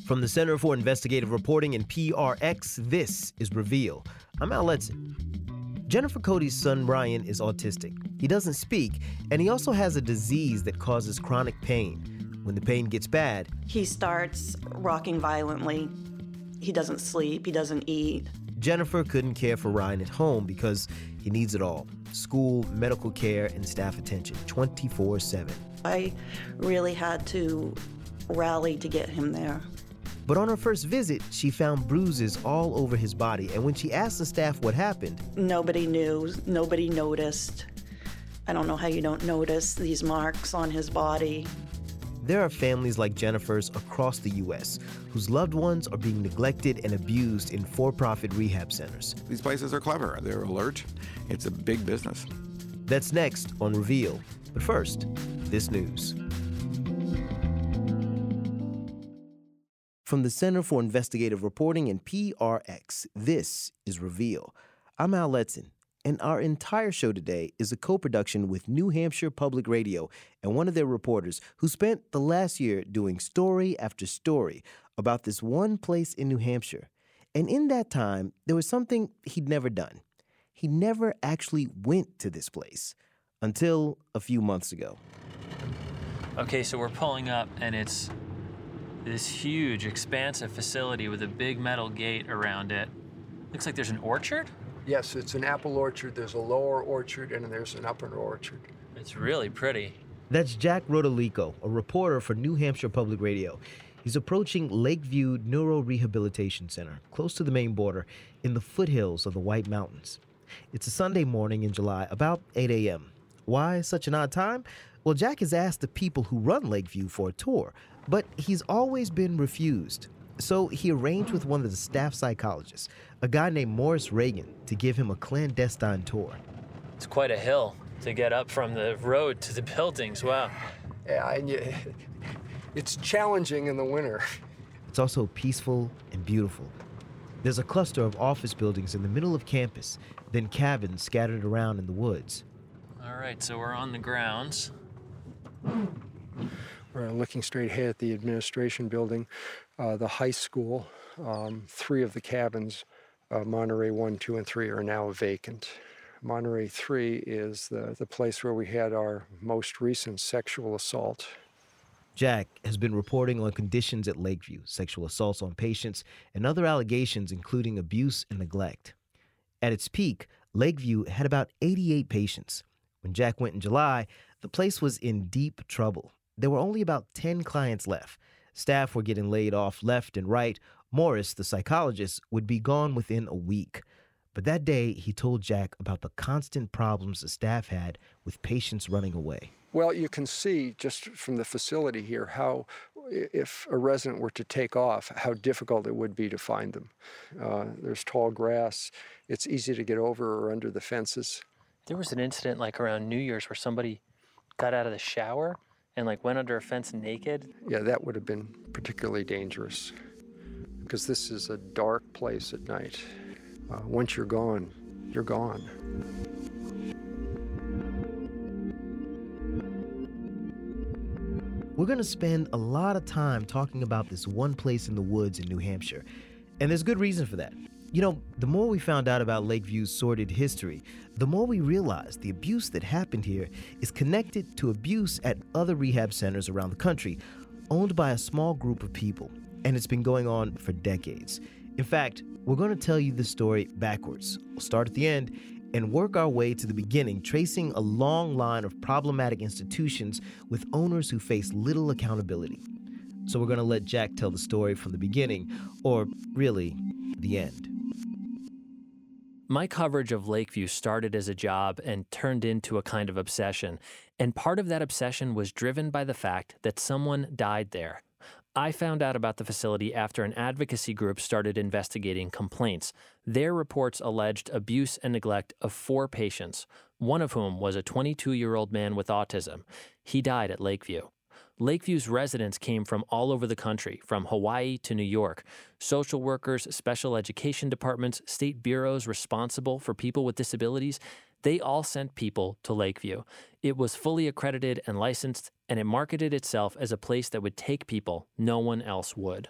From the Center for Investigative Reporting and PRX, this is Reveal. I'm Al Letson. Jennifer Cody's son, Ryan, is autistic. He doesn't speak, and he also has a disease that causes chronic pain. When the pain gets bad, he starts rocking violently. He doesn't sleep. He doesn't eat. Jennifer couldn't care for Ryan at home because he needs it all: school, medical care, and staff attention 24/7. I really had to rally to get him there. But on her first visit, she found bruises all over his body, and when she asked the staff what happened, nobody knew, nobody noticed. I don't know how you don't notice these marks on his body. There are families like Jennifer's across the U.S. whose loved ones are being neglected and abused in for-profit rehab centers. These places are clever. They're alert. It's a big business. That's next on Reveal. But first, this news. From the Center for Investigative Reporting and PRX, this is Reveal. I'm Al Letson, and our entire show today is a co-production with New Hampshire Public Radio and one of their reporters who spent the last year doing story after story about this one place in New Hampshire. And in that time, there was something he'd never done. He never actually went to this place until a few months ago. Okay, so we're pulling up, and it's this huge, expansive facility with a big metal gate around it. Looks like there's an orchard? Yes, it's an apple orchard. There's a lower orchard, and there's an upper orchard. It's really pretty. That's Jack Rodolico, a reporter for New Hampshire Public Radio. He's approaching Lakeview Neurorehabilitation Center, close to the Maine border, in the foothills of the White Mountains. It's a Sunday morning in July, about 8 a.m. Why such an odd time? Well, Jack has asked the people who run Lakeview for a tour, but he's always been refused. So he arranged with one of the staff psychologists, a guy named Morris Reagan, to give him a clandestine tour. It's quite a hill to get up from the road to the buildings. Wow. Yeah, and it's challenging in the winter. It's also peaceful and beautiful. There's a cluster of office buildings in the middle of campus, then cabins scattered around in the woods. All right, so we're on the grounds. We're looking straight ahead at the administration building, the high school. 3 of the cabins, Monterey 1, 2, and 3, are now vacant. Monterey 3 is the place where we had our most recent sexual assault. Jack has been reporting on conditions at Lakeview, sexual assaults on patients, and other allegations including abuse and neglect. At its peak, Lakeview had about 88 patients. When Jack went in July, the place was in deep trouble. There were only about 10 clients left. Staff were getting laid off left and right. Morris, the psychologist, would be gone within a week. But that day, he told Jack about the constant problems the staff had with patients running away. Well, you can see just from the facility here how, if a resident were to take off, how difficult it would be to find them. There's tall grass. It's easy to get over or under the fences. There was an incident like around New Year's where somebody got out of the shower and went under a fence naked. Yeah, that would have been particularly dangerous because this is a dark place at night. Once you're gone, you're gone. We're going to spend a lot of time talking about this one place in the woods in New Hampshire, and there's good reason for that. You know, the more we found out about Lakeview's sordid history, the more we realized the abuse that happened here is connected to abuse at other rehab centers around the country, owned by a small group of people, and it's been going on for decades. In fact, we're going to tell you the story backwards. We'll start at the end and work our way to the beginning, tracing a long line of problematic institutions with owners who face little accountability. So we're going to let Jack tell the story from the beginning, or really, the end. My coverage of Lakeview started as a job and turned into a kind of obsession. And part of that obsession was driven by the fact that someone died there. I found out about the facility after an advocacy group started investigating complaints. Their reports alleged abuse and neglect of 4 patients, one of whom was a 22-year-old man with autism. He died at Lakeview. Lakeview's residents came from all over the country, from Hawaii to New York. Social workers, special education departments, state bureaus responsible for people with disabilities, they all sent people to Lakeview. It was fully accredited and licensed, and it marketed itself as a place that would take people no one else would.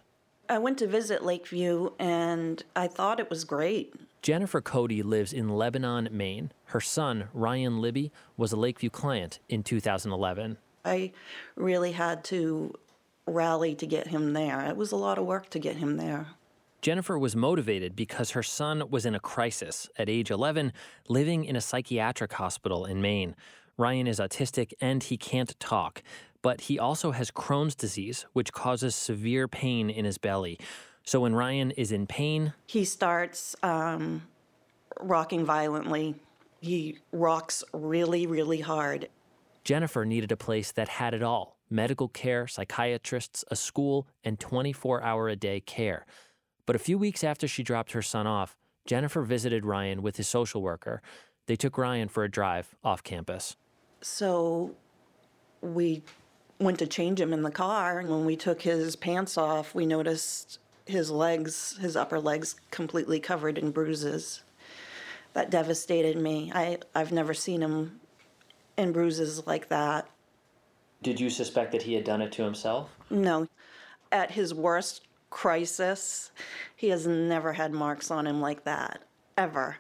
I went to visit Lakeview, and I thought it was great. Jennifer Cody lives in Lebanon, Maine. Her son, Ryan Libby, was a Lakeview client in 2011. I really had to rally to get him there. It was a lot of work to get him there. Jennifer was motivated because her son was in a crisis at age 11, living in a psychiatric hospital in Maine. Ryan is autistic and he can't talk, but he also has Crohn's disease, which causes severe pain in his belly. So when Ryan is in pain, he starts rocking violently. He rocks really, really hard. Jennifer needed a place that had it all: medical care, psychiatrists, a school, and 24-hour-a-day care. But a few weeks after she dropped her son off, Jennifer visited Ryan with his social worker. They took Ryan for a drive off campus. So we went to change him in the car, and when we took his pants off, we noticed his legs, his upper legs, completely covered in bruises. That devastated me. I've never seen him in bruises like that. Did you suspect that he had done it to himself? No. At his worst crisis, he has never had marks on him like that, ever.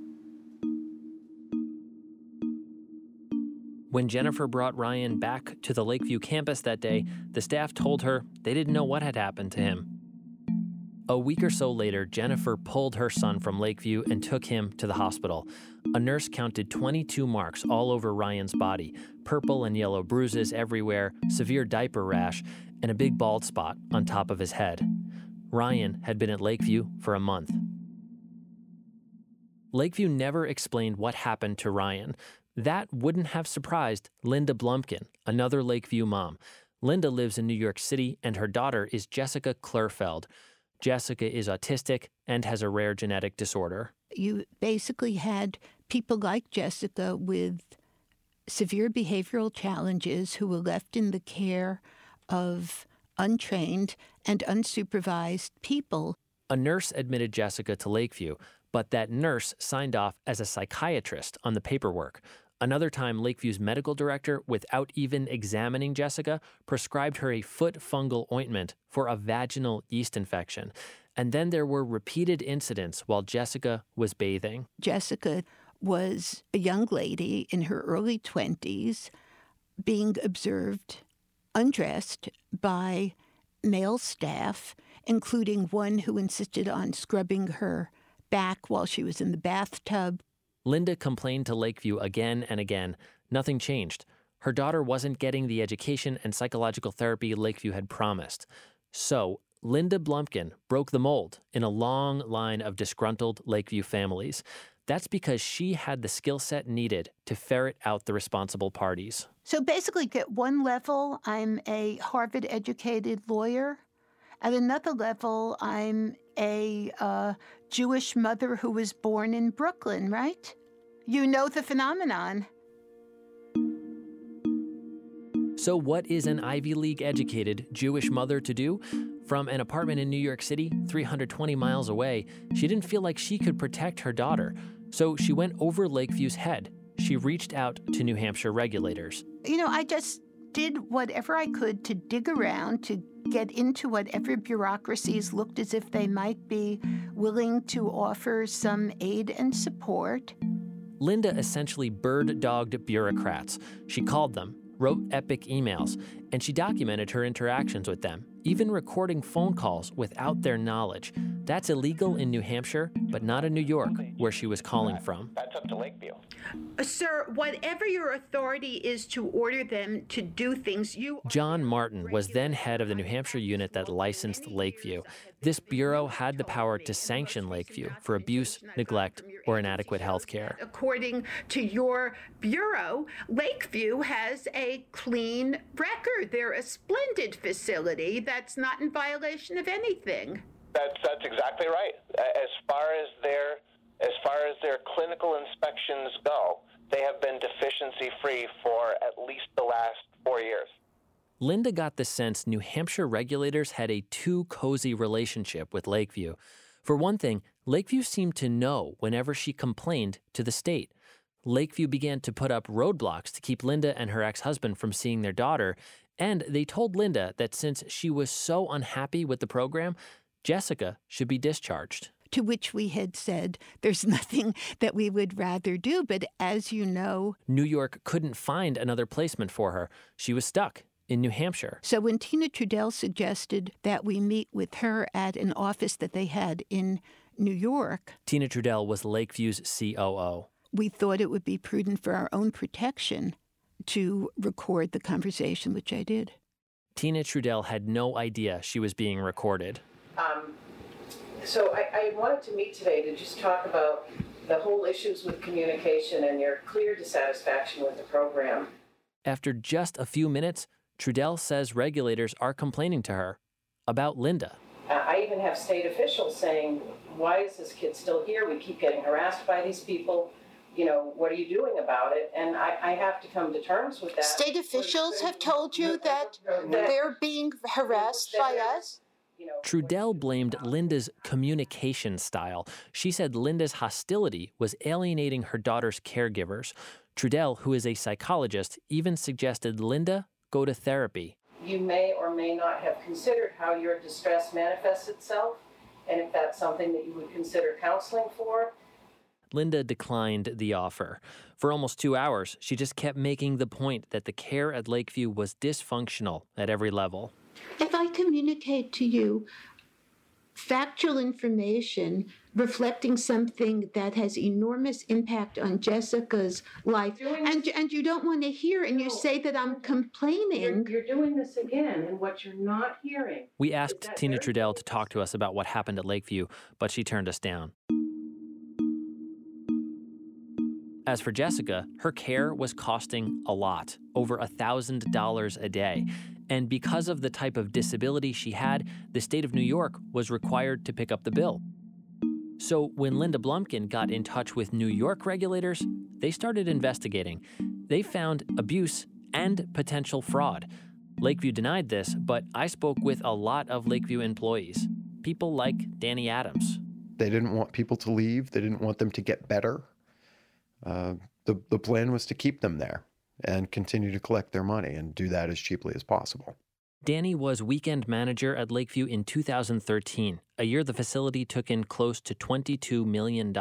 When Jennifer brought Ryan back to the Lakeview campus that day, the staff told her they didn't know what had happened to him. A week or so later, Jennifer pulled her son from Lakeview and took him to the hospital. A nurse counted 22 marks all over Ryan's body, purple and yellow bruises everywhere, severe diaper rash, and a big bald spot on top of his head. Ryan had been at Lakeview for a month. Lakeview never explained what happened to Ryan. That wouldn't have surprised Linda Blumpkin, another Lakeview mom. Linda lives in New York City, and her daughter is Jessica Klurfeld. Jessica is autistic and has a rare genetic disorder. You basically had people like Jessica with severe behavioral challenges who were left in the care of untrained and unsupervised people. A nurse admitted Jessica to Lakeview, but that nurse signed off as a psychiatrist on the paperwork. Another time, Lakeview's medical director, without even examining Jessica, prescribed her a foot fungal ointment for a vaginal yeast infection. And then there were repeated incidents while Jessica was bathing. Jessica was a young lady in her early 20s being observed undressed by male staff, including one who insisted on scrubbing her back while she was in the bathtub. Linda complained to Lakeview again and again. Nothing changed. Her daughter wasn't getting the education and psychological therapy Lakeview had promised. So Linda Blumpkin broke the mold in a long line of disgruntled Lakeview families. That's because she had the skill set needed to ferret out the responsible parties. So basically, at one level, I'm a Harvard-educated lawyer. At another level, I'm a Jewish mother who was born in Brooklyn, right? You know the phenomenon. So what is an Ivy League-educated Jewish mother to do? From an apartment in New York City, 320 miles away, she didn't feel like she could protect her daughter. So she went over Lakeview's head. She reached out to New Hampshire regulators. I just did whatever I could to dig around, to get into whatever bureaucracies looked as if they might be willing to offer some aid and support. Linda essentially bird-dogged bureaucrats. She called them, wrote epic emails, and she documented her interactions with them, even recording phone calls without their knowledge. That's illegal in New Hampshire, but not in New York, where she was calling from. That's up to Lakeview. Sir, whatever your authority is to order them to do things, John Martin was then head of the New Hampshire unit that licensed Lakeview. This bureau had the power to sanction Lakeview for abuse, neglect, or inadequate health care. According to your bureau, Lakeview has a clean record. They're a splendid facility that's not in violation of anything. That's exactly right. As far as their clinical inspections go, they have been deficiency-free for at least the last 4 years. Linda got the sense New Hampshire regulators had a too cozy relationship with Lakeview. For one thing, Lakeview seemed to know whenever she complained to the state. Lakeview began to put up roadblocks to keep Linda and her ex-husband from seeing their daughter, And they told Linda that since she was so unhappy with the program, Jessica should be discharged. To which we had said, there's nothing that we would rather do. But as you know, New York couldn't find another placement for her. She was stuck in New Hampshire. So when Tina Trudell suggested that we meet with her at an office that they had in New York, Tina Trudell was Lakeview's COO. We thought it would be prudent for our own protection to record the conversation, which I did. Tina Trudell had no idea she was being recorded. So I wanted to meet today to just talk about the whole issues with communication and your clear dissatisfaction with the program. After just a few minutes, Trudell says regulators are complaining to her about Linda. I even have state officials saying, why is this kid still here? We keep getting harassed by these people. You know, what are you doing about it? And I have to come to terms with that. State officials have told you that they're being harassed by us? Trudell blamed Linda's communication style. She said Linda's hostility was alienating her daughter's caregivers. Trudell, who is a psychologist, even suggested Linda go to therapy. You may or may not have considered how your distress manifests itself, and if that's something that you would consider counseling for. Linda declined the offer. For almost 2 hours, she just kept making the point that the care at Lakeview was dysfunctional at every level. If I communicate to you factual information reflecting something that has enormous impact on Jessica's life, and you don't want to hear, and you say that I'm complaining. You're doing this again, and what you're not hearing. We asked Tina Trudell to talk to us about what happened at Lakeview, but she turned us down. As for Jessica, her care was costing a lot, over $1,000 a day. And because of the type of disability she had, the state of New York was required to pick up the bill. So when Linda Blumkin got in touch with New York regulators, they started investigating. They found abuse and potential fraud. Lakeview denied this, but I spoke with a lot of Lakeview employees, people like Danny Adams. They didn't want people to leave. They didn't want them to get better. The plan was to keep them there and continue to collect their money and do that as cheaply as possible. Danny was weekend manager at Lakeview in 2013, a year the facility took in close to $22 million.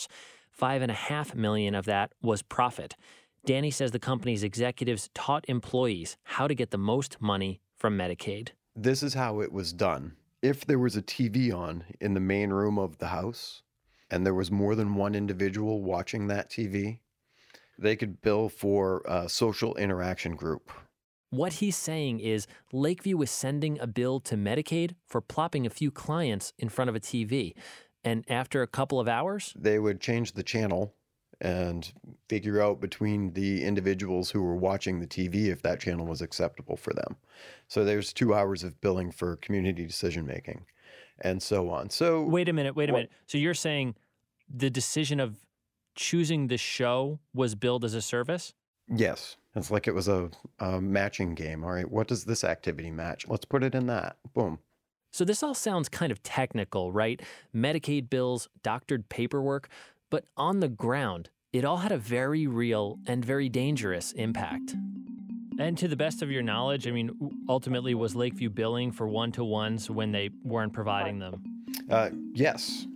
$5.5 million of that was profit. Danny says the company's executives taught employees how to get the most money from Medicaid. This is how it was done. If there was a TV on in the main room of the house and there was more than one individual watching that TV, they could bill for a social interaction group. What he's saying is Lakeview was sending a bill to Medicaid for plopping a few clients in front of a TV. And after a couple of hours, they would change the channel and figure out between the individuals who were watching the TV if that channel was acceptable for them. So there's 2 hours of billing for community decision-making and so on. So Wait a minute. So you're saying the decision of choosing the show was billed as a service? Yes. It's like it was a matching game. All right, what does this activity match? Let's put it in that. Boom. So this all sounds kind of technical, right? Medicaid bills, doctored paperwork. But on the ground, it all had a very real and very dangerous impact. And to the best of your knowledge, I mean, ultimately, was Lakeview billing for one-to-ones when they weren't providing them? Yes.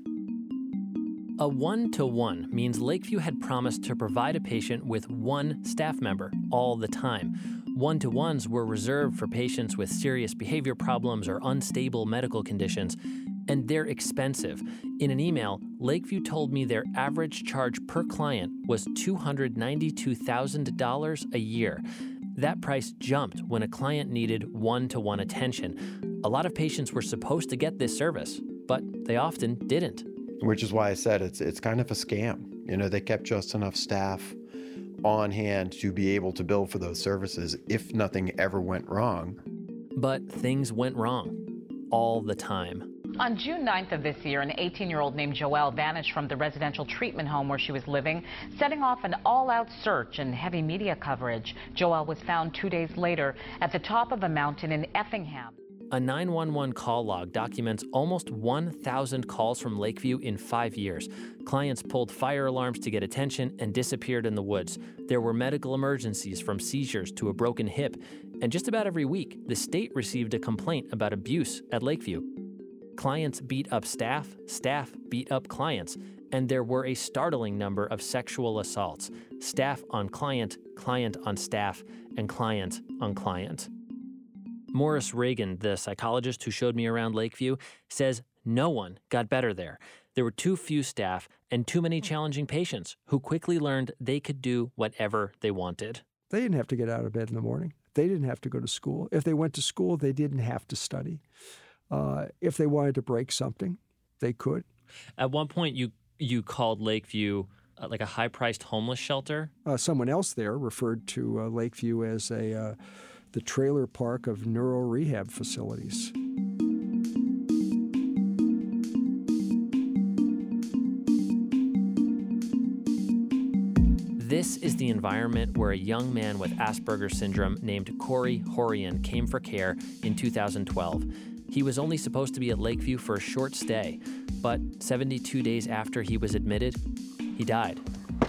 A one-to-one means Lakeview had promised to provide a patient with one staff member all the time. One-to-ones were reserved for patients with serious behavior problems or unstable medical conditions, and they're expensive. In an email, Lakeview told me their average charge per client was $292,000 a year. That price jumped when a client needed one-to-one attention. A lot of patients were supposed to get this service, but they often didn't. Which is why I said it's kind of a scam. You know, they kept just enough staff on hand to be able to bill for those services if nothing ever went wrong. But things went wrong all the time. On June 9th of this year, an 18-year-old named Joelle vanished from the residential treatment home where she was living, setting off an all-out search and heavy media coverage. Joelle was found 2 days later at the top of a mountain in Effingham. A 911 call log documents almost 1,000 calls from Lakeview in 5 years. Clients pulled fire alarms to get attention and disappeared in the woods. There were medical emergencies from seizures to a broken hip. And just about every week, the state received a complaint about abuse at Lakeview. Clients beat up staff, staff beat up clients, and there were a startling number of sexual assaults. Staff on client, client on staff, and client on client. Morris Reagan, the psychologist who showed me around Lakeview, says no one got better there. There were too few staff and too many challenging patients who quickly learned they could do whatever they wanted. They didn't have to get out of bed in the morning. They didn't have to go to school. If they went to school, they didn't have to study. If they wanted to break something, they could. At one point, you called Lakeview like a high-priced homeless shelter? Someone else there referred to Lakeview as the trailer park of neuro rehab facilities. This is the environment where a young man with Asperger's syndrome named Corey Horian came for care in 2012. He was only supposed to be at Lakeview for a short stay, but 72 days after he was admitted, he died.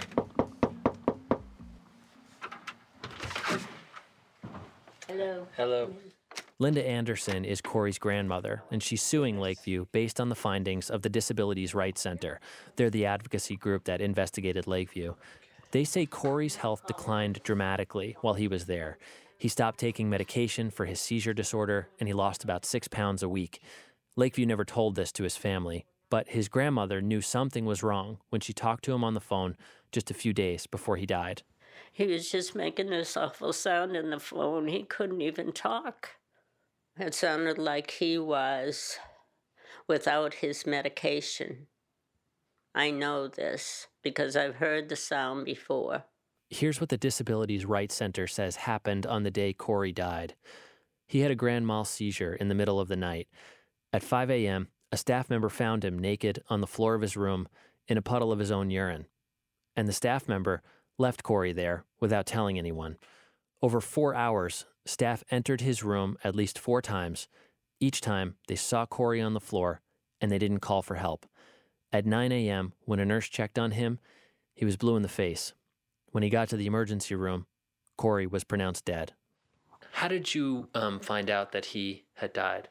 Hello. Linda Anderson is Corey's grandmother, and she's suing Lakeview based on the findings of the Disabilities Rights Center. They're the advocacy group that investigated Lakeview. They say Corey's health declined dramatically while he was there. He stopped taking medication for his seizure disorder, and he lost about 6 pounds a week. Lakeview never told this to his family, but his grandmother knew something was wrong when she talked to him on the phone just a few days before he died. He was just making this awful sound in the phone. He couldn't even talk. It sounded like he was without his medication. I know this because I've heard the sound before. Here's what the Disabilities Rights Center says happened on the day Corey died. He had a grand mal seizure in the middle of the night. At 5 a.m., a staff member found him naked on the floor of his room in a puddle of his own urine. And the staff member left Corey there without telling anyone. Over 4 hours, staff entered his room at least 4 times. Each time, they saw Corey on the floor, and they didn't call for help. At 9 a.m., when a nurse checked on him, he was blue in the face. When he got to the emergency room, Corey was pronounced dead. How did you find out that he had died?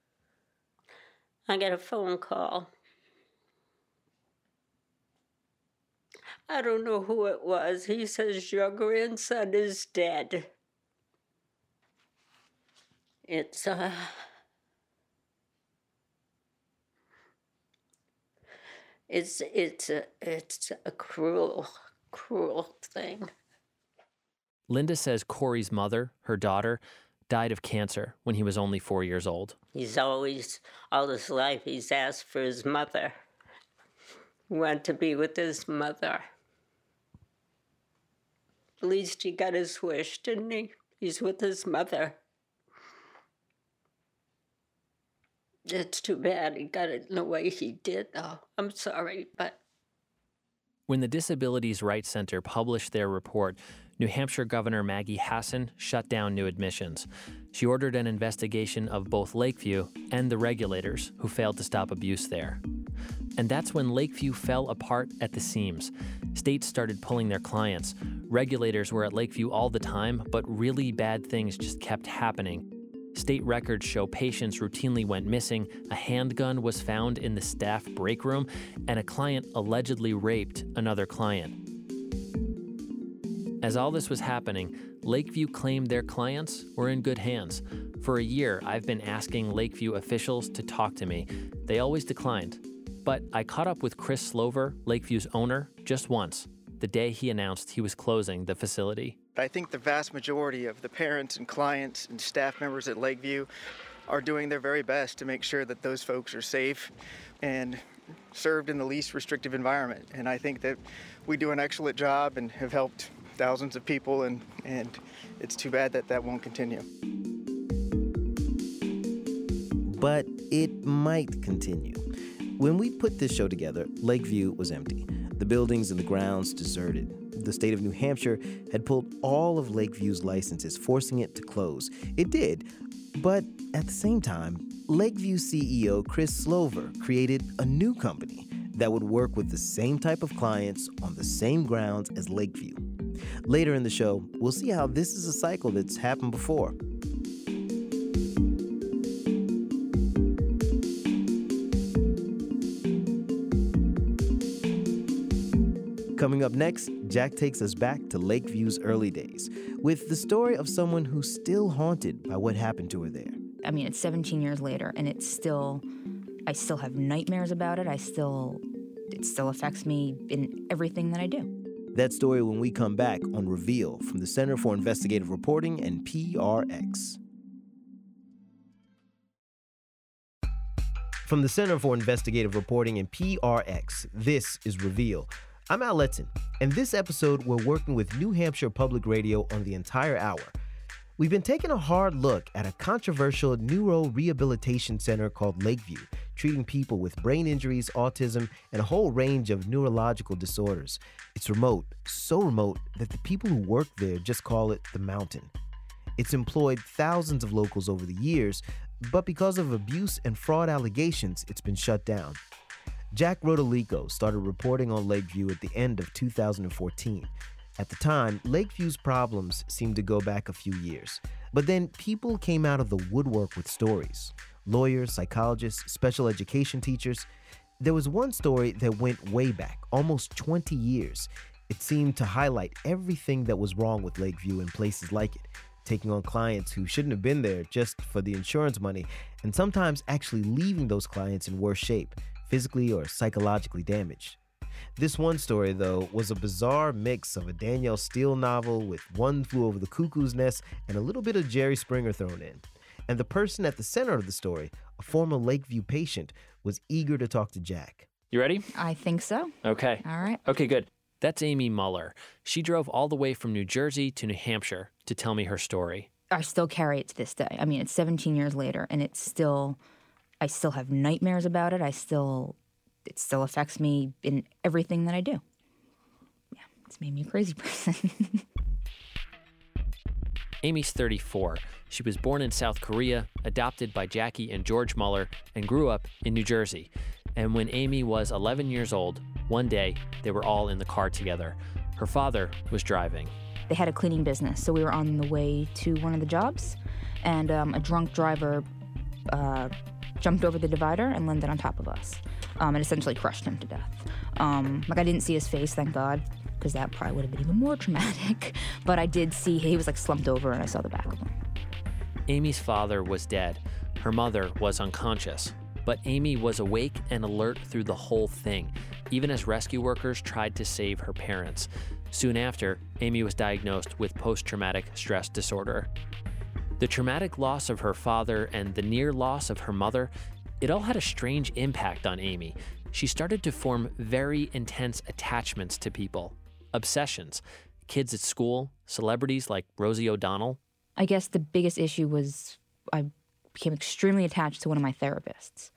I got a phone call. I don't know who it was. He says, your grandson is dead. It's a cruel, cruel thing. Linda says Corey's mother, her daughter, died of cancer when he was only 4 years old. He's always, all his life, he's asked for his mother. He wanted to be with his mother. At least he got his wish, didn't he? He's with his mother. It's too bad he got it in the way he did, though. I'm sorry, but... When the Disabilities Rights Center published their report, New Hampshire Governor Maggie Hassan shut down new admissions. She ordered an investigation of both Lakeview and the regulators who failed to stop abuse there. And that's when Lakeview fell apart at the seams. States started pulling their clients. Regulators were at Lakeview all the time, but really bad things just kept happening. State records show patients routinely went missing, a handgun was found in the staff break room, and a client allegedly raped another client. As all this was happening, Lakeview claimed their clients were in good hands. For a year, I've been asking Lakeview officials to talk to me. They always declined. But I caught up with Chris Slover, Lakeview's owner, just once, the day he announced he was closing the facility. I think the vast majority of the parents and clients and staff members at Lakeview are doing their very best to make sure that those folks are safe and served in the least restrictive environment. And I think that we do an excellent job and have helped thousands of people, and it's too bad that that won't continue. But it might continue. When we put this show together, Lakeview was empty. The buildings and the grounds deserted. The state of New Hampshire had pulled all of Lakeview's licenses, forcing it to close. It did, But at the same time, Lakeview CEO Chris Slover created a new company that would work with the same type of clients on the same grounds as Lakeview. Later in the show, we'll see how this is a cycle that's happened before. Coming up next, Jack takes us back to Lakeview's early days with the story of someone who's still haunted by what happened to her there. I mean, it's 17 years later, and I still have nightmares about it. It still affects me in everything that I do. That story when we come back on Reveal from the Center for Investigative Reporting and PRX. From the Center for Investigative Reporting and PRX, this is Reveal. I'm Al Letson, and this episode we're working with New Hampshire Public Radio on the entire hour. We've been taking a hard look at a controversial neuro-rehabilitation center called Lakeview, treating people with brain injuries, autism, and a whole range of neurological disorders. It's remote, so remote that the people who work there just call it the mountain. It's employed thousands of locals over the years, but because of abuse and fraud allegations, it's been shut down. Jack Rodolico started reporting on Lakeview at the end of 2014. At the time, Lakeview's problems seemed to go back a few years. But then people came out of the woodwork with stories. Lawyers, psychologists, special education teachers. There was one story that went way back, almost 20 years. It seemed to highlight everything that was wrong with Lakeview and places like it, taking on clients who shouldn't have been there just for the insurance money, and sometimes actually leaving those clients in worse shape, physically or psychologically damaged. This one story, though, was a bizarre mix of a Danielle Steele novel with One Flew Over the Cuckoo's Nest and a little bit of Jerry Springer thrown in. And the person at the center of the story, a former Lakeview patient, was eager to talk to Jack. You ready? I think so. Okay. All right. Okay, good. That's Amy Muller. She drove all the way from New Jersey to New Hampshire to tell me her story. I still carry it to this day. I mean, it's 17 years later, and I still have nightmares about it. It still affects me in everything that I do. Yeah, it's made me a crazy person. Amy's 34. She was born in South Korea, adopted by Jackie and George Muller, and grew up in New Jersey. And when Amy was 11 years old, one day they were all in the car together. Her father was driving. They had a cleaning business, so we were on the way to one of the jobs, and a drunk driver jumped over the divider and landed on top of us, and essentially crushed him to death. I didn't see his face, thank God, because that probably would have been even more traumatic. But I did see he was slumped over, and I saw the back of him. Amy's father was dead. Her mother was unconscious. But Amy was awake and alert through the whole thing, even as rescue workers tried to save her parents. Soon after, Amy was diagnosed with post-traumatic stress disorder. The traumatic loss of her father and the near loss of her mother, it all had a strange impact on Amy. She started to form very intense attachments to people, obsessions, kids at school, celebrities like Rosie O'Donnell. I guess the biggest issue was I became extremely attached to one of my therapists.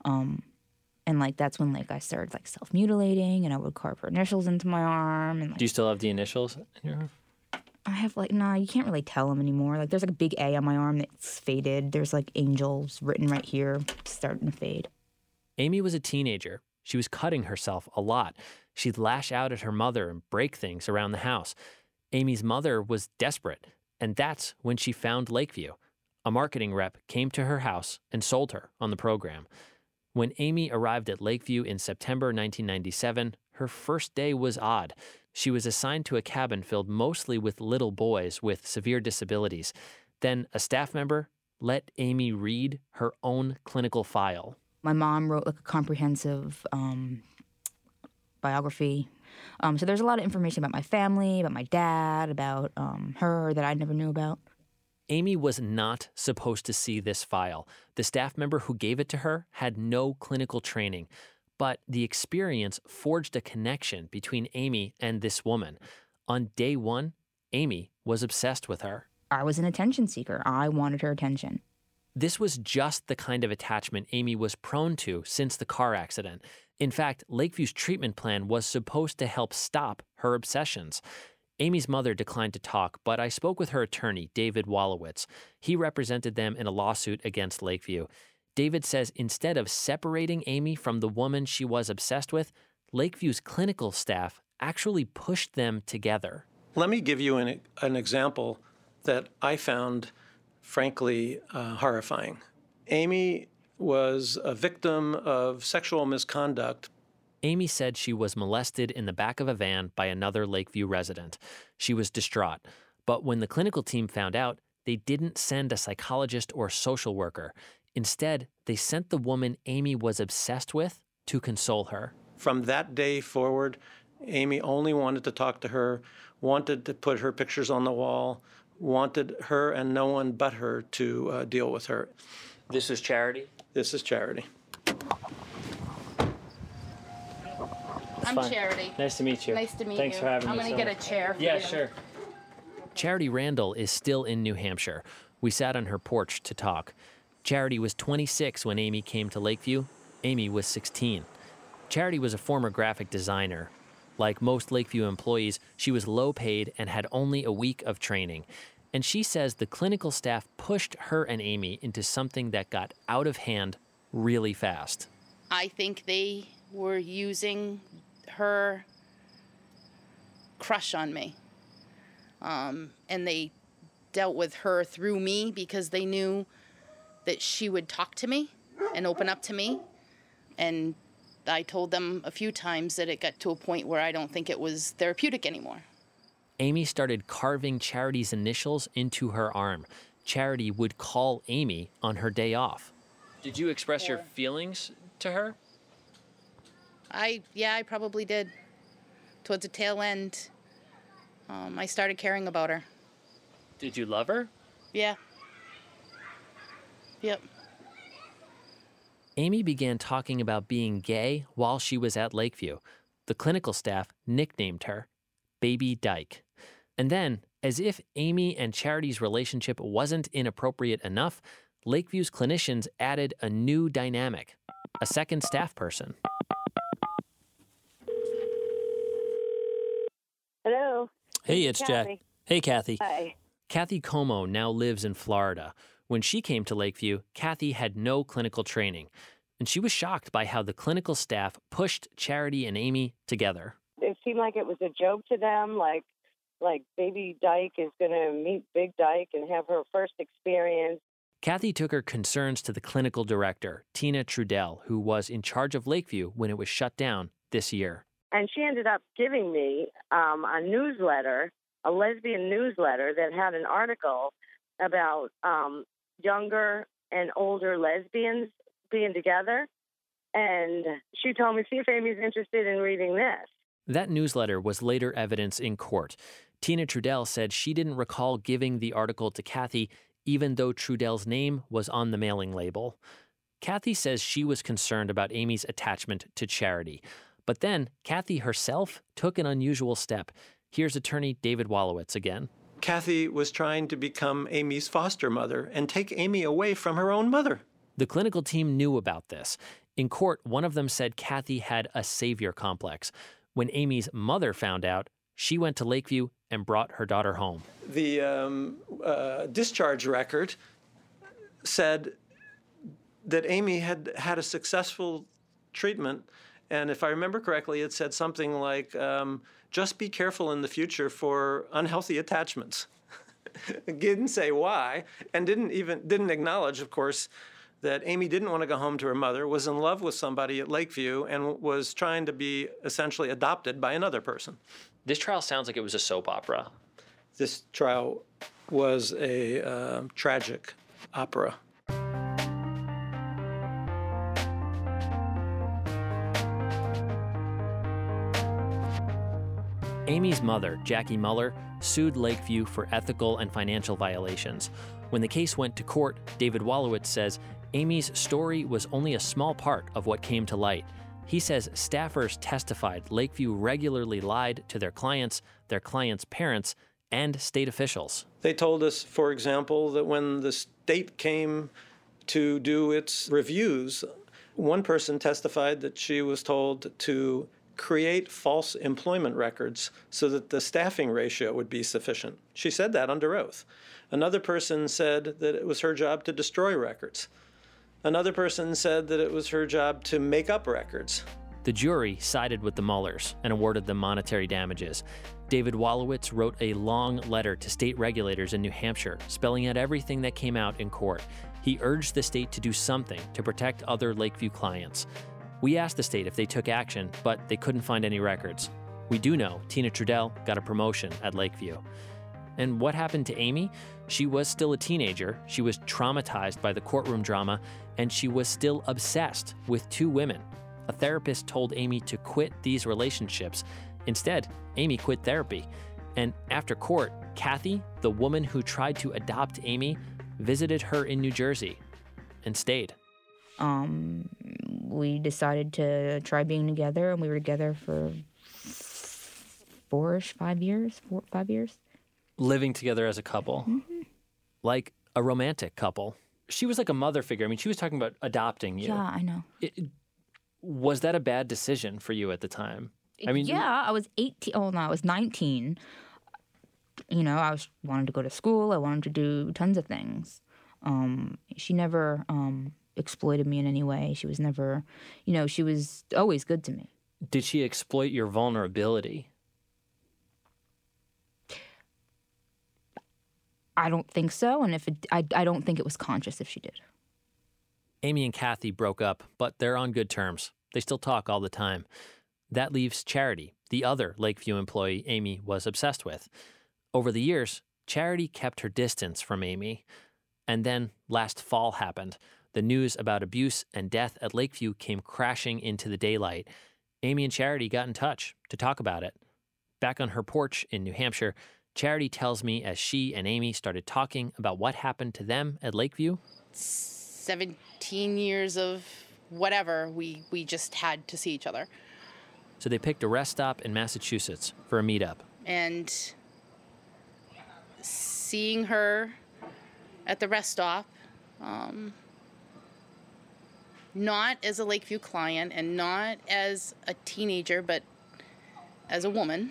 And that's when I started self-mutilating, and I would carve her initials into my arm. And Do you still have the initials in your arm? I have you can't really tell them anymore. There's a big A on my arm that's faded. There's angels written right here, starting to fade. Amy was a teenager. She was cutting herself a lot. She'd lash out at her mother and break things around the house. Amy's mother was desperate, and that's when she found Lakeview. A marketing rep came to her house and sold her on the program. When Amy arrived at Lakeview in September 1997, her first day was odd. She was assigned to a cabin filled mostly with little boys with severe disabilities. Then a staff member let Amy read her own clinical file. My mom wrote a comprehensive biography. So there's a lot of information about my family, about my dad, about her that I never knew about. Amy was not supposed to see this file. The staff member who gave it to her had no clinical training, but the experience forged a connection between Amy and this woman. On day one, Amy was obsessed with her. I was an attention seeker. I wanted her attention. This was just the kind of attachment Amy was prone to since the car accident. In fact, Lakeview's treatment plan was supposed to help stop her obsessions. Amy's mother declined to talk, but I spoke with her attorney, David Wolowitz. He represented them in a lawsuit against Lakeview. David says instead of separating Amy from the woman she was obsessed with, Lakeview's clinical staff actually pushed them together. Let me give you an example that I found, frankly, horrifying. Amy was a victim of sexual misconduct. Amy said she was molested in the back of a van by another Lakeview resident. She was distraught. But when the clinical team found out, they didn't send a psychologist or social worker. Instead, they sent the woman Amy was obsessed with to console her. From that day forward, Amy only wanted to talk to her, wanted to put her pictures on the wall, wanted her and no one but her to deal with her. This is Charity? This is Charity. I'm Charity. Nice to meet you. Nice to meet Thanks you. for having me. I'm going to get a chair for you. Yeah, sure. Charity Randall is still in New Hampshire. We sat on her porch to talk. Charity was 26 when Amy came to Lakeview. Amy was 16. Charity was a former graphic designer. Like most Lakeview employees, she was low paid and had only a week of training. And she says the clinical staff pushed her and Amy into something that got out of hand really fast. I think they were using her crush on me. And they dealt with her through me because they knew that she would talk to me and open up to me. And I told them a few times that it got to a point where I don't think it was therapeutic anymore. Amy started carving Charity's initials into her arm. Charity would call Amy on her day off. Did you express your feelings to her? I probably did. Towards the tail end, I started caring about her. Did you love her? Yeah. Yep. Amy began talking about being gay while she was at Lakeview. The clinical staff nicknamed her Baby Dyke. And then, as if Amy and Charity's relationship wasn't inappropriate enough, Lakeview's clinicians added a new dynamic, a second staff person. Hello. Hey, it's Jack. Kathy. Hey, Kathy. Hi. Kathy Como now lives in Florida. When she came to Lakeview, Kathy had no clinical training, and she was shocked by how the clinical staff pushed Charity and Amy together. It seemed like it was a joke to them, like Baby Dyke is going to meet Big Dyke and have her first experience. Kathy took her concerns to the clinical director, Tina Trudell, who was in charge of Lakeview when it was shut down this year. And she ended up giving me a newsletter, a lesbian newsletter that had an article about younger and older lesbians being together. And she told me, see if Amy's interested in reading this. That newsletter was later evidence in court. Tina Trudell said she didn't recall giving the article to Kathy, even though Trudell's name was on the mailing label. Kathy says she was concerned about Amy's attachment to Charity. But then Kathy herself took an unusual step. Here's attorney David Wolowitz again. Kathy was trying to become Amy's foster mother and take Amy away from her own mother. The clinical team knew about this. In court, one of them said Kathy had a savior complex. When Amy's mother found out, she went to Lakeview and brought her daughter home. The discharge record said that Amy had had a successful treatment. And if I remember correctly, it said something like, just be careful in the future for unhealthy attachments. It didn't say why, and didn't acknowledge, of course, that Amy didn't want to go home to her mother, was in love with somebody at Lakeview, and was trying to be essentially adopted by another person. This trial sounds like it was a soap opera. This trial was a tragic opera. Amy's mother, Jackie Muller, sued Lakeview for ethical and financial violations. When the case went to court, David Wolowitz says Amy's story was only a small part of what came to light. He says staffers testified Lakeview regularly lied to their clients' parents, and state officials. They told us, for example, that when the state came to do its reviews, one person testified that she was told to create false employment records so that the staffing ratio would be sufficient. She said that under oath. Another person said that it was her job to destroy records. Another person said that it was her job to make up records. The jury sided with the Muellers and awarded them monetary damages. David Wolowitz wrote a long letter to state regulators in New Hampshire, spelling out everything that came out in court. He urged the state to do something to protect other Lakeview clients. We asked the state if they took action, but they couldn't find any records. We do know Tina Trudell got a promotion at Lakeview. And what happened to Amy? She was still a teenager, she was traumatized by the courtroom drama, and she was still obsessed with two women. A therapist told Amy to quit these relationships. Instead, Amy quit therapy. And after court, Kathy, the woman who tried to adopt Amy, visited her in New Jersey and stayed. We decided to try being together, and we were together for 5 years. Living together as a couple. Mm-hmm. Like a romantic couple. She was like a mother figure. I mean, she was talking about adopting you. Yeah, I know. Was that a bad decision for you at the time? I mean, yeah, I was 18. Oh, no, I was 19. You know, wanted to go to school. I wanted to do tons of things. She never exploited me in any way. She was never, she was always good to me. Did she exploit your vulnerability? I don't think so, and I don't think it was conscious if she did. Amy and Kathy broke up, but they're on good terms. They still talk all the time. That leaves Charity, the other Lakeview employee Amy was obsessed with. Over the years, Charity kept her distance from Amy. And then last fall happened. The news about abuse and death at Lakeview came crashing into the daylight. Amy and Charity got in touch to talk about it. Back on her porch in New Hampshire, Charity tells me as she and Amy started talking about what happened to them at Lakeview. 17 years of whatever, we just had to see each other. So they picked a rest stop in Massachusetts for a meetup. And seeing her at the rest stop, not as a Lakeview client and not as a teenager, but as a woman,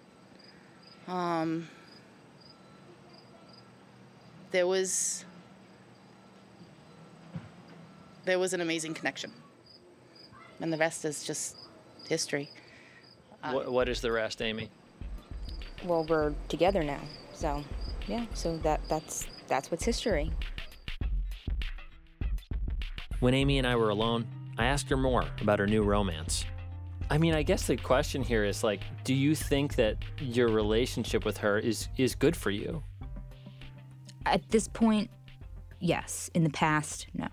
there was an amazing connection. And the rest is just history. What is the rest, Amy? Well, we're together now, so yeah. So that's what's history. When Amy and I were alone, I asked her more about her new romance. I mean, I guess the question here is like, do you think that your relationship with her is good for you? At this point, yes. In the past, no.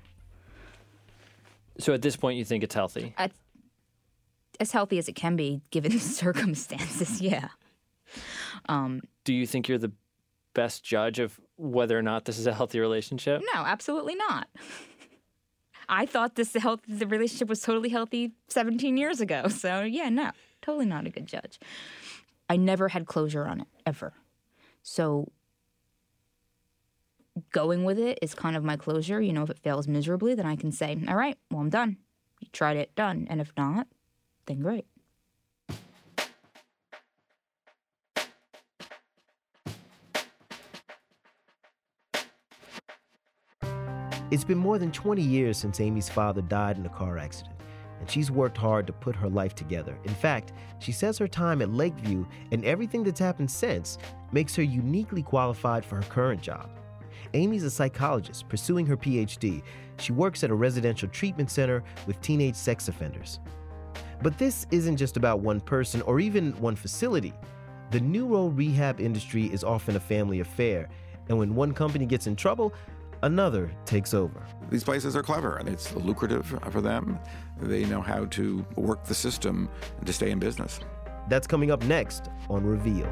So at this point, you think it's healthy? As healthy as it can be, given the circumstances, yeah. Do you think you're the best judge of whether or not this is a healthy relationship? No, absolutely not. I thought the relationship was totally healthy 17 years ago. So, yeah, no, totally not a good judge. I never had closure on it, ever. So going with it is kind of my closure. You know, if it fails miserably, then I can say, all right, well, I'm done. You tried it, done. And if not, then great. It's been more than 20 years since Amy's father died in a car accident, and she's worked hard to put her life together. In fact, she says her time at Lakeview and everything that's happened since makes her uniquely qualified for her current job. Amy's a psychologist pursuing her PhD. She works at a residential treatment center with teenage sex offenders. But this isn't just about one person or even one facility. The neuro rehab industry is often a family affair, and when one company gets in trouble, another takes over. These places are clever and it's lucrative for them. They know how to work the system to stay in business. That's coming up next on Reveal.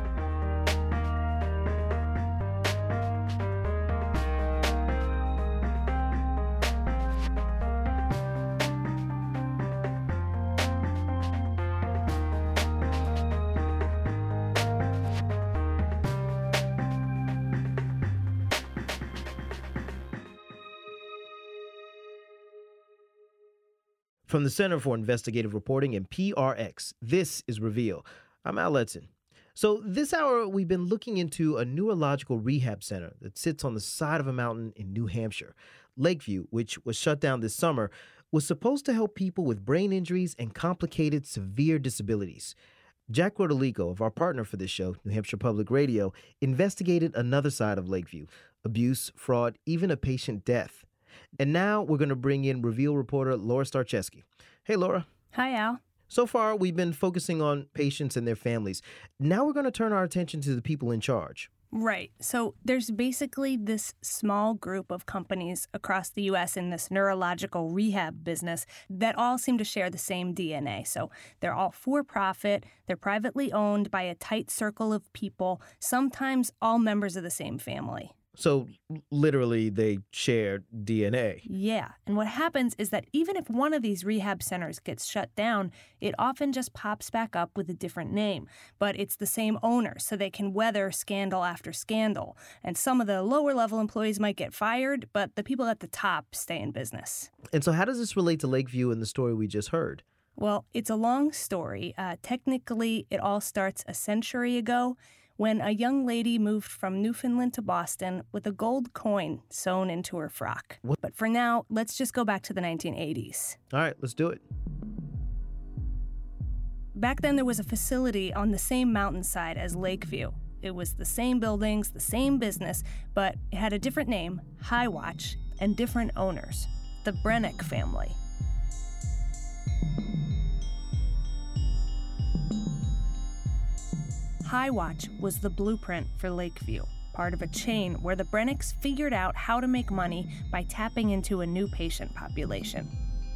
From the Center for Investigative Reporting and PRX, this is Reveal. I'm Al Letson. So this hour, we've been looking into a neurological rehab center that sits on the side of a mountain in New Hampshire. Lakeview, which was shut down this summer, was supposed to help people with brain injuries and complicated severe disabilities. Jack Rodolico, of our partner for this show, New Hampshire Public Radio, investigated another side of Lakeview: abuse, fraud, even a patient death. And now we're going to bring in Reveal reporter Laura Starcheski. Hey, Laura. Hi, Al. So far, we've been focusing on patients and their families. Now we're going to turn our attention to the people in charge. Right. So there's basically this small group of companies across the U.S. in this neurological rehab business that all seem to share the same DNA. So they're all for-profit, they're privately owned by a tight circle of people, sometimes all members of the same family. So literally, they share DNA. Yeah. And what happens is that even if one of these rehab centers gets shut down, it often just pops back up with a different name. But it's the same owner, so they can weather scandal after scandal. And some of the lower-level employees might get fired, but the people at the top stay in business. And so how does this relate to Lakeview and the story we just heard? Well, it's a long story. Technically, it all starts a century ago, when a young lady moved from Newfoundland to Boston with a gold coin sewn into her frock. What? But for now, let's just go back to the 1980s. All right, let's do it. Back then, there was a facility on the same mountainside as Lakeview. It was the same buildings, the same business, but it had a different name, High Watch, and different owners, the Brennick family. High Watch was the blueprint for Lakeview, part of a chain where the Brennicks figured out how to make money by tapping into a new patient population.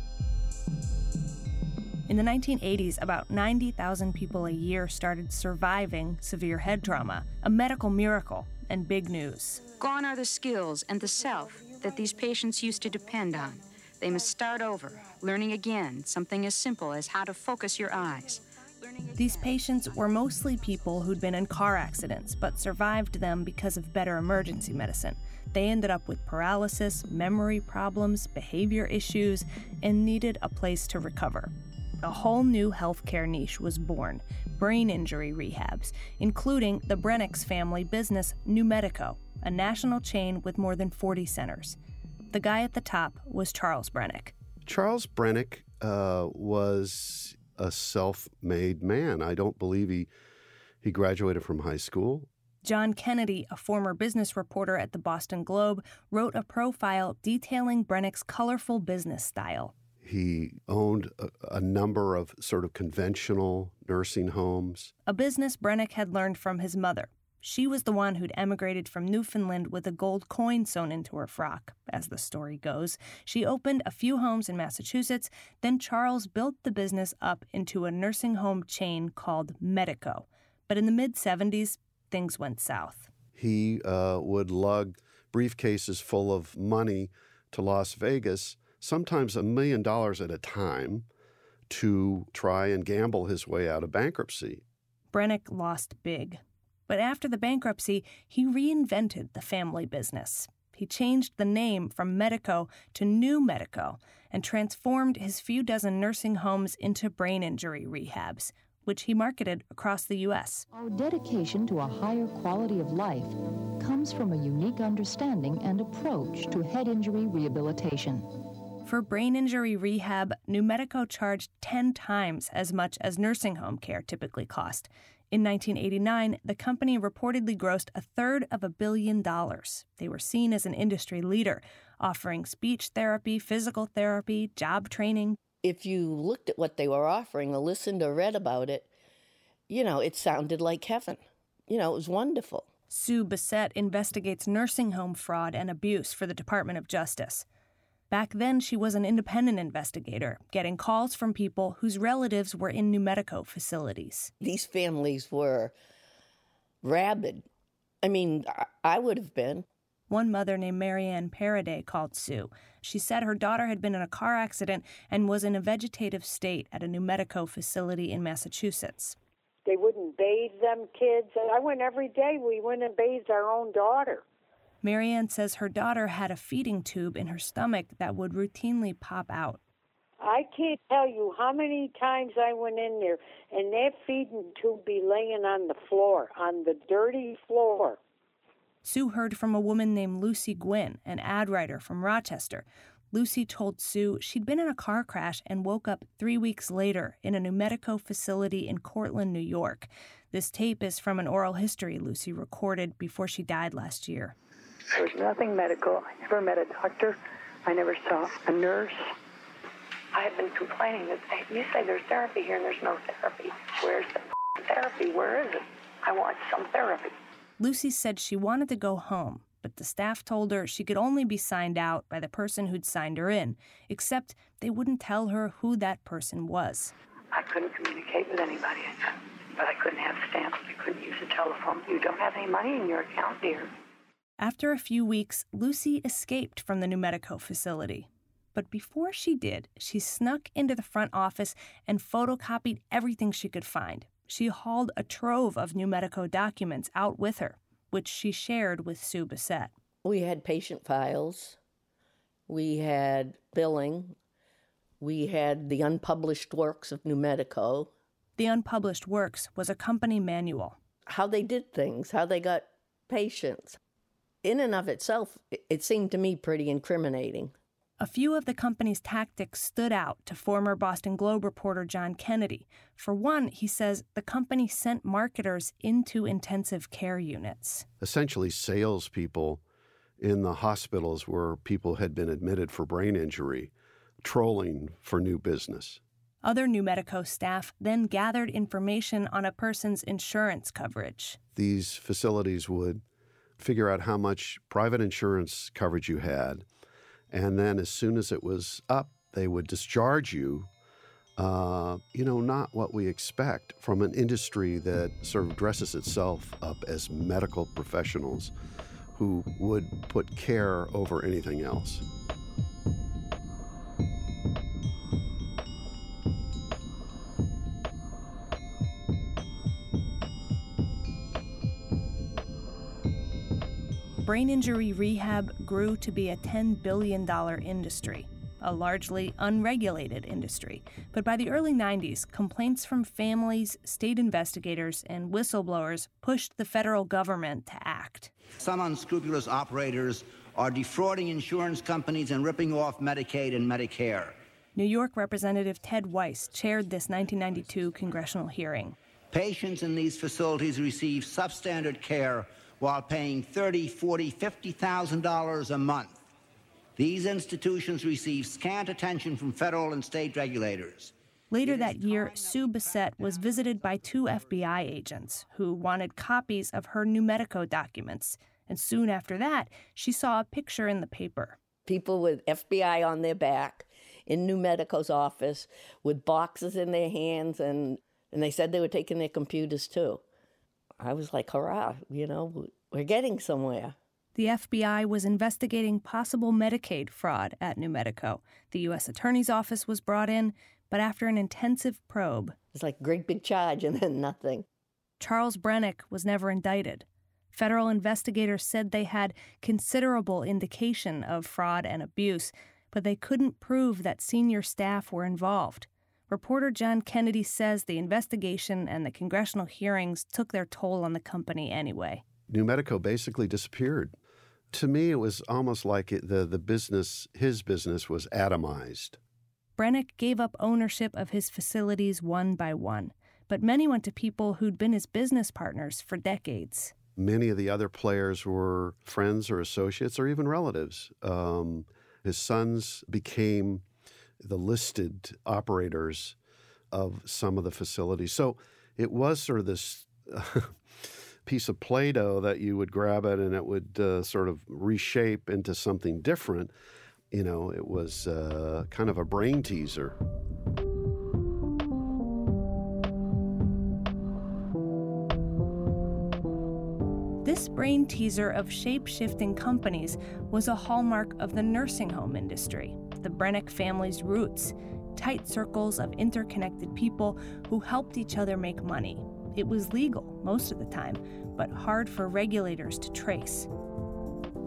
In the 1980s, about 90,000 people a year started surviving severe head trauma, a medical miracle and big news. Gone are the skills and the self that these patients used to depend on. They must start over, learning again something as simple as how to focus your eyes. These patients were mostly people who'd been in car accidents, but survived them because of better emergency medicine. They ended up with paralysis, memory problems, behavior issues, and needed a place to recover. A whole new healthcare niche was born: brain injury rehabs, including the Brennick's family business, New Medico, a national chain with more than 40 centers. The guy at the top was Charles Brennick. Charles Brennick was a self-made man. I don't believe he graduated from high school. John Kennedy, a former business reporter at the Boston Globe, wrote a profile detailing Brennick's colorful business style. He owned a number of sort of conventional nursing homes. A business Brennick had learned from his mother. She was the one who'd emigrated from Newfoundland with a gold coin sewn into her frock, as the story goes. She opened a few homes in Massachusetts. Then Charles built the business up into a nursing home chain called Medico. But in the mid-'70s, things went south. He would lug briefcases full of money to Las Vegas, sometimes $1 million at a time, to try and gamble his way out of bankruptcy. Brennick lost big. But after the bankruptcy, he reinvented the family business. He changed the name from Medico to New Medico and transformed his few dozen nursing homes into brain injury rehabs, which he marketed across the U.S. Our dedication to a higher quality of life comes from a unique understanding and approach to head injury rehabilitation. For brain injury rehab, New Medico charged 10 times as much as nursing home care typically cost. In 1989, the company reportedly grossed $250 million. They were seen as an industry leader, offering speech therapy, physical therapy, job training. If you looked at what they were offering or listened or read about it, it sounded like heaven. It was wonderful. Sue Bissett investigates nursing home fraud and abuse for the Department of Justice. Back then, she was an independent investigator, getting calls from people whose relatives were in New Medico facilities. These families were rabid. I would have been. One mother named Marianne Paraday called Sue. She said her daughter had been in a car accident and was in a vegetative state at a New Medico facility in Massachusetts. They wouldn't bathe them kids. I went every day. We went and bathed our own daughter. Marianne says her daughter had a feeding tube in her stomach that would routinely pop out. I can't tell you how many times I went in there, and that feeding tube be laying on the floor, on the dirty floor. Sue heard from a woman named Lucy Gwynn, an ad writer from Rochester. Lucy told Sue she'd been in a car crash and woke up 3 weeks later in a New Medico facility in Cortland, New York. This tape is from an oral history Lucy recorded before she died last year. There was nothing medical. I never met a doctor. I never saw a nurse. I have been complaining that you say there's therapy here and there's no therapy. Where's the therapy? Where is it? I want some therapy. Lucy said she wanted to go home, but the staff told her she could only be signed out by the person who'd signed her in, except they wouldn't tell her who that person was. I couldn't communicate with anybody, but I couldn't have stamps. I couldn't use a telephone. You don't have any money in your account, dear. After a few weeks, Lucy escaped from the New Medico facility. But before she did, she snuck into the front office and photocopied everything she could find. She hauled a trove of New Medico documents out with her, which she shared with Sue Bissett. We had patient files. We had billing. We had the unpublished works of New Medico. The unpublished works was a company manual. How they did things, how they got patients. In and of itself, it seemed to me pretty incriminating. A few of the company's tactics stood out to former Boston Globe reporter John Kennedy. For one, he says the company sent marketers into intensive care units. Essentially, salespeople in the hospitals where people had been admitted for brain injury, trolling for new business. Other New Medico staff then gathered information on a person's insurance coverage. These facilities would figure out how much private insurance coverage you had, and then as soon as it was up, they would discharge you, not what we expect from an industry that sort of dresses itself up as medical professionals who would put care over anything else. Brain injury rehab grew to be a $10 billion industry, a largely unregulated industry. But by the early 90s, complaints from families, state investigators, and whistleblowers pushed the federal government to act. Some unscrupulous operators are defrauding insurance companies and ripping off Medicaid and Medicare. New York Representative Ted Weiss chaired this 1992 congressional hearing. Patients in these facilities receive substandard care while paying $30,000, $40,000, $50,000 a month. These institutions receive scant attention from federal and state regulators. Later that year, Sue Bissett was visited by 2 FBI agents who wanted copies of her New Medico documents. And soon after that, she saw a picture in the paper. People with FBI on their back in New Medico's office with boxes in their hands, and they said they were taking their computers too. I was like, hurrah, we're getting somewhere. The FBI was investigating possible Medicaid fraud at New Medico. The U.S. Attorney's Office was brought in, but after an intensive probe... It's like a great big charge and then nothing. Charles Brennick was never indicted. Federal investigators said they had considerable indication of fraud and abuse, but they couldn't prove that senior staff were involved. Reporter John Kennedy says the investigation and the congressional hearings took their toll on the company anyway. New Medico basically disappeared. To me, it was almost like his business was atomized. Brennick gave up ownership of his facilities one by one, but many went to people who'd been his business partners for decades. Many of the other players were friends or associates or even relatives. His sons became the listed operators of some of the facilities. So it was sort of this piece of Play-Doh that you would grab it and it would sort of reshape into something different. It was kind of a brain teaser. This brain teaser of shape-shifting companies was a hallmark of the nursing home industry, the Brennick family's roots, tight circles of interconnected people who helped each other make money. It was legal most of the time, but hard for regulators to trace.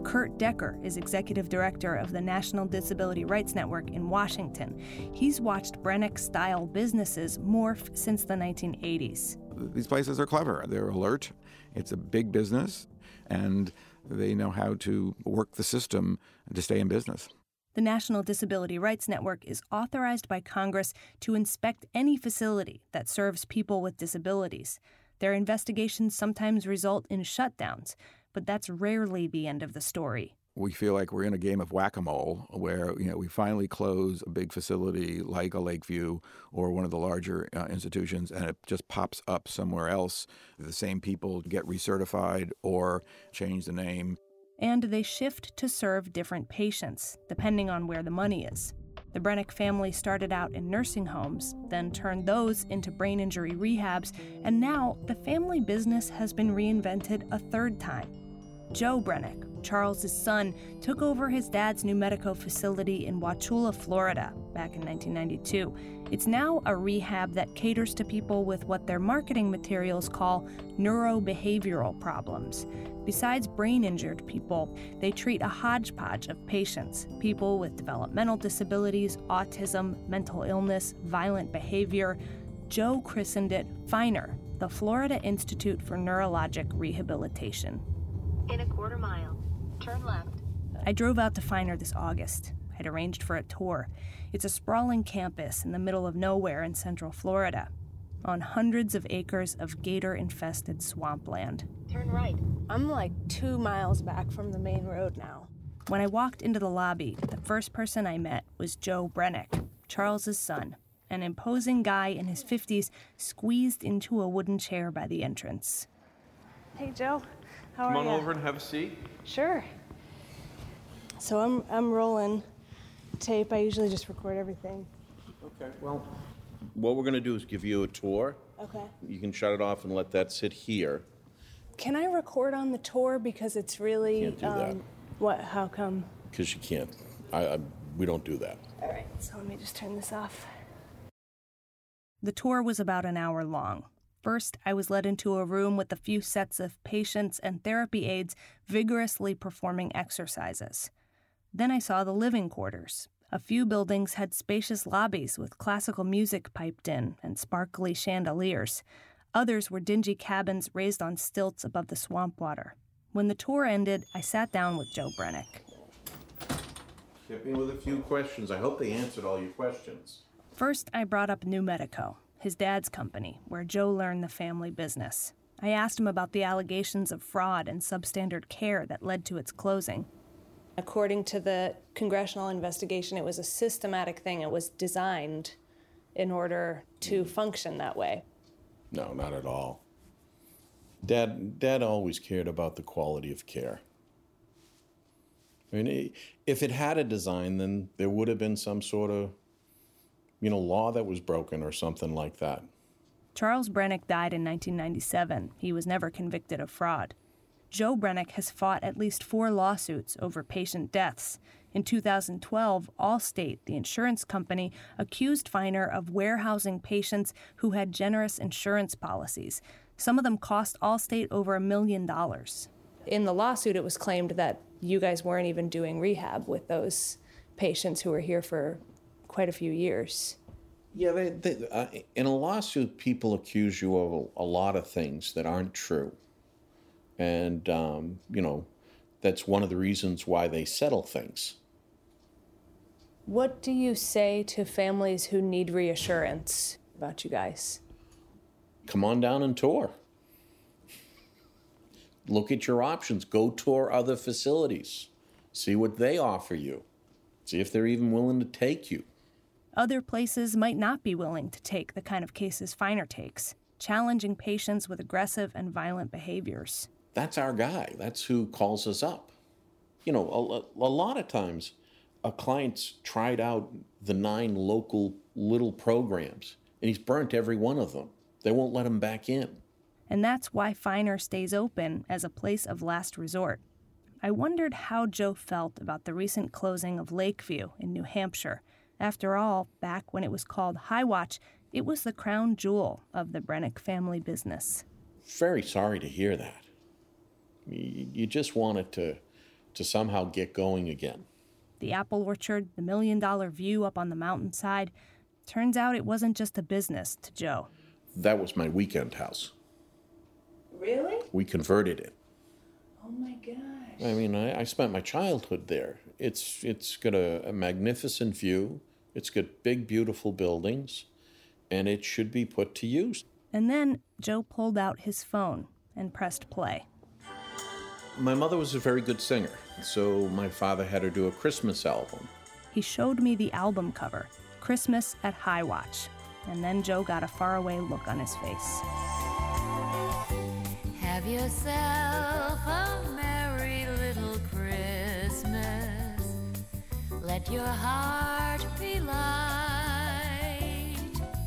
Kurt Decker is executive director of the National Disability Rights Network in Washington. He's watched Brennick-style businesses morph since the 1980s. These places are clever. They're alert. It's a big business, and they know how to work the system to stay in business. The National Disability Rights Network is authorized by Congress to inspect any facility that serves people with disabilities. Their investigations sometimes result in shutdowns, but that's rarely the end of the story. We feel like we're in a game of whack-a-mole where we finally close a big facility like a Lakeview or one of the larger institutions, and it just pops up somewhere else. The same people get recertified or change the name. And they shift to serve different patients, depending on where the money is. The Brennick family started out in nursing homes, then turned those into brain injury rehabs, and now the family business has been reinvented a third time. Joe Brennick, Charles's son, took over his dad's New Medico facility in Wauchula, Florida, back in 1992. It's now a rehab that caters to people with what their marketing materials call neurobehavioral problems. Besides brain-injured people, they treat a hodgepodge of patients, people with developmental disabilities, autism, mental illness, violent behavior. Joe christened it FINER, the Florida Institute for Neurologic Rehabilitation. In a quarter mile, turn left. I drove out to FINER this August. I'd arranged for a tour. It's a sprawling campus in the middle of nowhere in central Florida, on hundreds of acres of gator-infested swampland. Turn right. I'm like 2 miles back from the main road now. When I walked into the lobby, the first person I met was Joe Brennick, Charles's son, an imposing guy in his 50s squeezed into a wooden chair by the entrance. Hey, Joe. How are you? Come on over and have a seat. Sure. So I'm rolling tape. I usually just record everything. Okay, well, what we're going to do is give you a tour. Okay. You can shut it off and let that sit here. Can I record on the tour? Because it's really... Can't do that. What? How come? Because you can't. We don't do that. All right, so let me just turn this off. The tour was about an hour long. First, I was led into a room with a few sets of patients and therapy aides vigorously performing exercises. Then I saw the living quarters. A few buildings had spacious lobbies with classical music piped in and sparkly chandeliers. Others were dingy cabins raised on stilts above the swamp water. When the tour ended, I sat down with Joe Brennick. Hit me with a few questions. I hope they answered all your questions. First, I brought up New Medico, his dad's company, where Joe learned the family business. I asked him about the allegations of fraud and substandard care that led to its closing. According to the congressional investigation, it was a systematic thing. It was designed in order to function that way. No, not at all. Dad always cared about the quality of care. I mean, if it had a design, then there would have been some sort of, law that was broken or something like that. Charles Brennick died in 1997. He was never convicted of fraud. Joe Brennick has fought at least 4 lawsuits over patient deaths. In 2012, Allstate, the insurance company, accused FINER of warehousing patients who had generous insurance policies. Some of them cost Allstate over $1 million. In the lawsuit, it was claimed that you guys weren't even doing rehab with those patients who were here for quite a few years. Yeah, in a lawsuit, people accuse you of a lot of things that aren't true. And, that's one of the reasons why they settle things. What do you say to families who need reassurance about you guys? Come on down and tour. Look at your options. Go tour other facilities. See what they offer you. See if they're even willing to take you. Other places might not be willing to take the kind of cases FINER takes, challenging patients with aggressive and violent behaviors. That's our guy. That's who calls us up. A lot of times, a client's tried out the 9 local little programs, and he's burnt every one of them. They won't let him back in. And that's why FINER stays open as a place of last resort. I wondered how Joe felt about the recent closing of Lakeview in New Hampshire. After all, back when it was called Highwatch, it was the crown jewel of the Brennick family business. Very sorry to hear that. You just want it to somehow get going again. The apple orchard, the $1 million view up on the mountainside. Turns out it wasn't just a business to Joe. That was my weekend house. Really? We converted it. Oh my gosh. I mean, I spent my childhood there. It's got a magnificent view. It's got big, beautiful buildings, and it should be put to use. And then Joe pulled out his phone and pressed play. My mother was a very good singer, so my father had her do a Christmas album. He showed me the album cover, Christmas at High Watch, and then Joe got a faraway look on his face. Have yourself a merry little Christmas. Let your heart be light.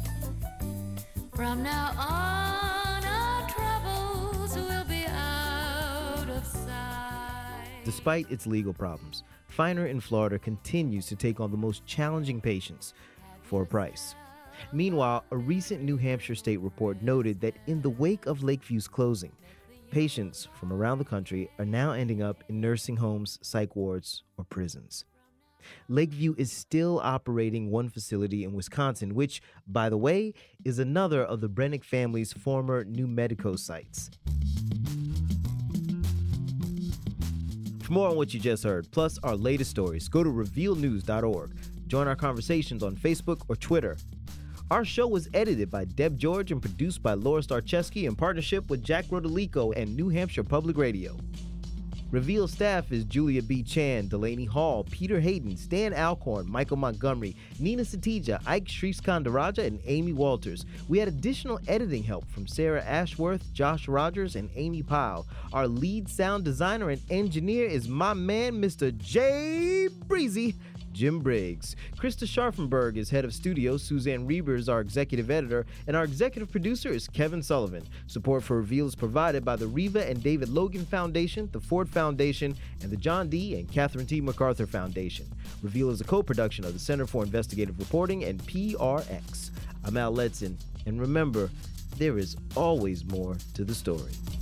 From now on, our troubles will be out of sight. Despite its legal problems, Feiner in Florida continues to take on the most challenging patients for a price. Meanwhile, a recent New Hampshire state report noted that in the wake of Lakeview's closing, patients from around the country are now ending up in nursing homes, psych wards, or prisons. Lakeview is still operating one facility in Wisconsin, which, by the way, is another of the Brennick family's former New Medico sites. For more on what you just heard, plus our latest stories, go to revealnews.org. Join our conversations on Facebook or Twitter. Our show was edited by Deb George and produced by Laura Starcheski in partnership with Jack Rodolico and New Hampshire Public Radio. Reveal staff is Julia B. Chan, Delaney Hall, Peter Hayden, Stan Alcorn, Michael Montgomery, Nina Satija, Ike Sriskandaraja, and Amy Walters. We had additional editing help from Sarah Ashworth, Josh Rogers, and Amy Powell. Our lead sound designer and engineer is my man, Mr. Jay Breezy. Jim Briggs. Krista Scharfenberg is head of studio, Suzanne Reber is our executive editor, and our executive producer is Kevin Sullivan. Support for Reveal is provided by the Reva and David Logan Foundation, the Ford Foundation, and the John D. and Catherine T. MacArthur Foundation. Reveal is a co-production of the Center for Investigative Reporting and PRX. I'm Al Letson, and remember, there is always more to the story.